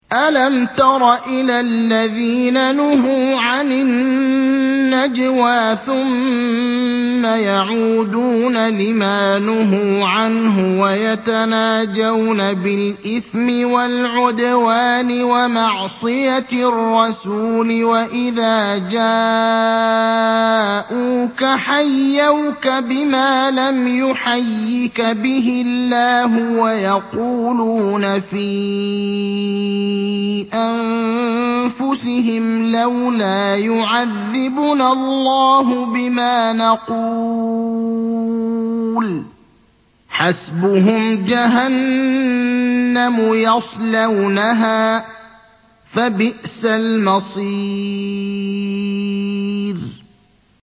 أَلَمْ تَرَ إِلَى الَّذِينَ نُهُوا عَنِ النَّجْوَىٰ ثُمَّ يَعُودُونَ لِمَا نُهُوا عَنْهُ وَيَتَنَاجَوْنَ بِالْإِثْمِ وَالْعُدْوَانِ وَمَعْصِيَتِ الرَّسُولِ وَإِذَا جَاءُوكَ حَيَّوْكَ بِمَا لَمْ يُحَيِّكَ بِهِ اللَّهُ وَيَقُولُونَ فِي أَنفُسِهِمْ لَوْلَا يُعَذِّبُنَا اللَّهُ بِمَا نَقُولُ ۖ حَسْبُهُمْ جَهَنَّمُ يَصْلَوْنَهَا ۖ فَبِئْسَ الْمَصِيرُ